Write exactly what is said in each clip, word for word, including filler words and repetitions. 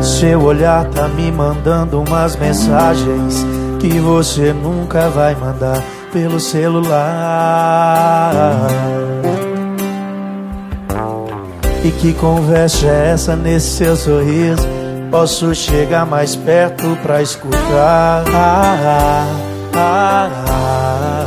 Seu olhar tá me mandando umas mensagens que você nunca vai mandar pelo celular. E que conversa é essa nesse seu sorriso? Posso chegar mais perto pra escutar? Ah, ah, ah,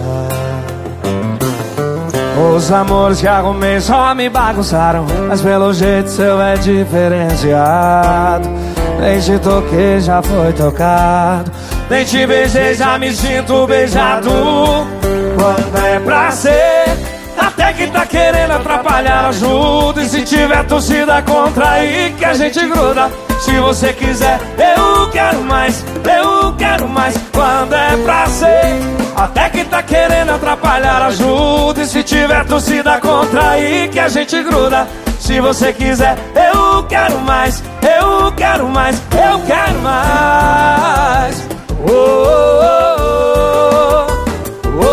ah. Os amores que arrumei só me bagunçaram, mas pelo jeito seu é diferenciado. Nem te toquei, já foi tocado. Nem te beijei, já me sinto beijado. Quando é pra ser, até que tá querendo atrapalhar, ajuda. E se tiver torcida contra aí, que a gente gruda. Se você quiser, eu quero mais, eu quero mais. Quando é pra ser, até que tá querendo atrapalhar, ajuda. E se tiver torcida contra aí, que a gente gruda. Se você quiser, eu quero mais, eu quero mais, eu quero mais. Oh, oh, oh,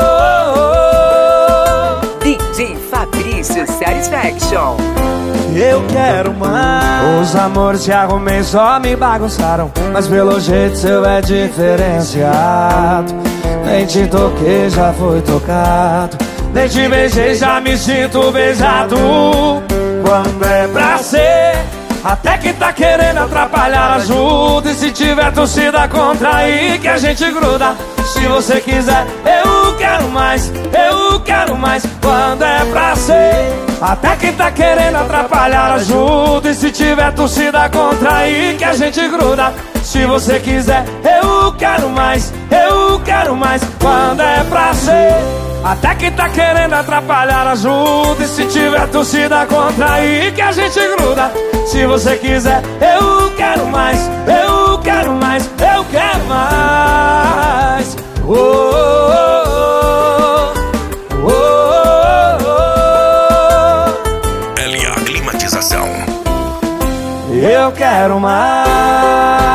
oh, oh. D J Fabrício Satisfaction. Eu quero mais. Os amores que arrumei só me bagunçaram, mas pelo jeito seu é diferenciado. Nem te toquei, já foi tocado. Nem te beijei, já me sinto beijado. Quando é pra ser, até que tá querendo atrapalhar, ajuda. E se tiver torcida contra aí, que a gente gruda. Se você quiser, eu quero mais, eu quero mais. Quando é pra ser, até que tá querendo atrapalhar, ajuda. E se tiver torcida contra aí, que a gente gruda. Se você quiser, eu quero mais, eu quero mais. Quando é pra ser, até que tá querendo atrapalhar, ajuda. E se tiver torcida contra aí, que a gente gruda. Se você quiser, eu quero mais, eu quero mais, eu quero mais. Oh, oh, oh, oh, oh. L A Climatização. Eu quero mais.